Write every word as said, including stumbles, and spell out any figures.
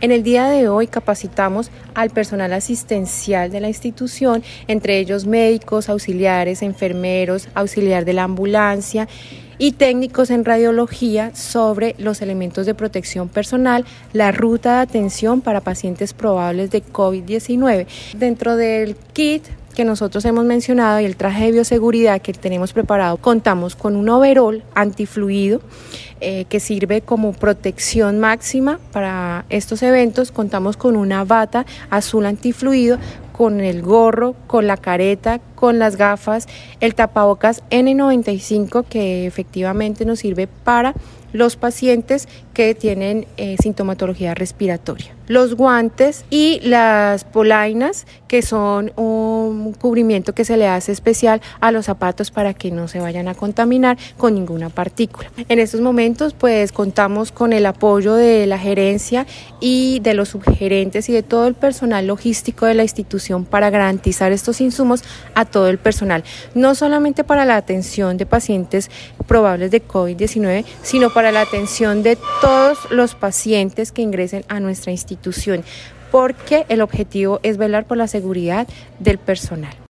En el día de hoy capacitamos al personal asistencial de la institución, entre ellos médicos, auxiliares, enfermeros, auxiliar de la ambulancia y técnicos en radiología sobre los elementos de protección personal, la ruta de atención para pacientes probables de COVID diecinueve. Dentro del kit que nosotros hemos mencionado y el traje de bioseguridad que tenemos preparado, contamos con un overol antifluido eh, que sirve como protección máxima para estos eventos. Contamos con una bata azul antifluido, con el gorro, con la careta, con las gafas, el tapabocas ene noventa y cinco que efectivamente nos sirve para los pacientes que tienen eh, sintomatología respiratoria. Los guantes y las polainas, que son un cubrimiento que se le hace especial a los zapatos para que no se vayan a contaminar con ninguna partícula. En estos momentos pues contamos con el apoyo de la gerencia y de los subgerentes y de todo el personal logístico de la institución para garantizar estos insumos a todo el personal, no solamente para la atención de pacientes probables de COVID diecinueve, sino para la atención de todos los pacientes que ingresen a nuestra institución, porque el objetivo es velar por la seguridad del personal.